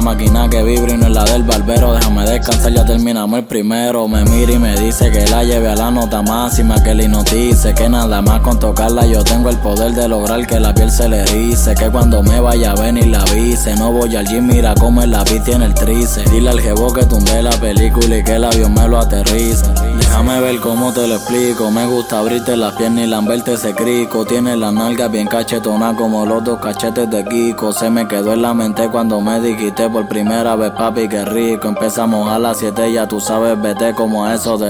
una máquina que vibra y no es la del barbero. Déjame descansar, ya terminamos el primero. Me mira y me dice que la lleve a la nota máxima, que le hipnotice, que nada más con tocarla yo tengo el poder de lograr que la piel se le erice, que cuando me vaya a venir la avise. No voy al gym, mira cómo el lápiz tiene el trice. Dile al jevo que tumbe la película y que el avión me lo aterrice. Déjame ver cómo te lo explico. Me gusta abrirte las piernas y lamberte ese crico. Tiene la nalga bien cachetona como los dos cachetes de Kiko. Se me quedó en la mente cuando me dijiste por primera vez, papi, qué rico. Empezamos a las 7, ya tú sabes, vete como a eso de